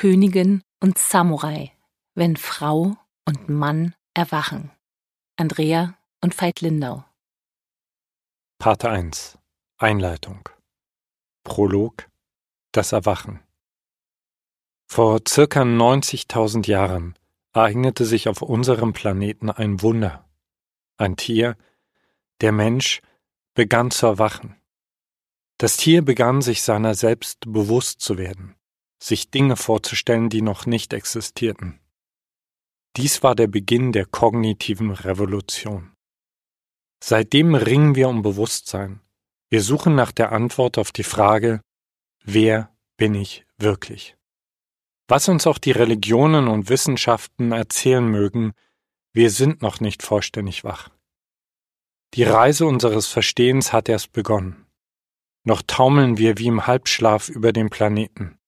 Königin und Samurai, wenn Frau und Mann erwachen. Andrea und Veit Lindau. Part 1. Einleitung. Prolog. Das Erwachen. Vor circa 90.000 Jahren ereignete sich auf unserem Planeten ein Wunder. Ein Tier, der Mensch, begann zu erwachen. Das Tier begann sich seiner selbst bewusst zu werden, sich Dinge vorzustellen, die noch nicht existierten. Dies war der Beginn der kognitiven Revolution. Seitdem ringen wir um Bewusstsein. Wir suchen nach der Antwort auf die Frage, wer bin ich wirklich? Was uns auch die Religionen und Wissenschaften erzählen mögen, wir sind noch nicht vollständig wach. Die Reise unseres Verstehens hat erst begonnen. Noch taumeln wir wie im Halbschlaf über den Planeten.